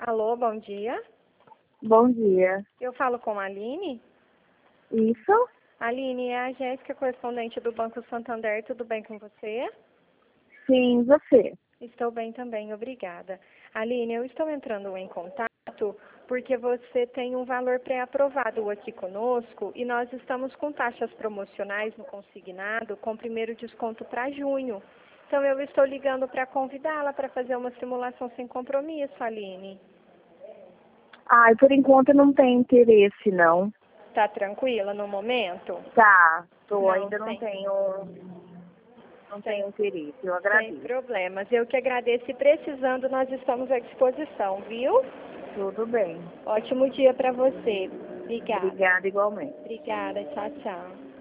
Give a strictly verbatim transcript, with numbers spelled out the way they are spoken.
Alô, bom dia. Bom dia. Eu falo com a Aline. Isso? Aline, é a Jéssica, correspondente do Banco Santander. Tudo bem com você? Sim, você. Estou bem também, obrigada. Aline, eu estou entrando em contato porque você tem um valor pré-aprovado aqui conosco e nós estamos com taxas promocionais no consignado com primeiro desconto para junho. Então eu estou ligando para convidá-la para fazer uma simulação sem compromisso, Aline. Ai, por enquanto não tem interesse, não. Tá tranquila no momento? Tá, tô, Não, ainda não sem, tenho, não sem, tenho interesse, eu sem agradeço. problemas. Eu que agradeço e precisando, nós estamos à disposição, viu? Tudo bem. Ótimo dia para você. Obrigada. Obrigada igualmente. Obrigada. Tchau, tchau.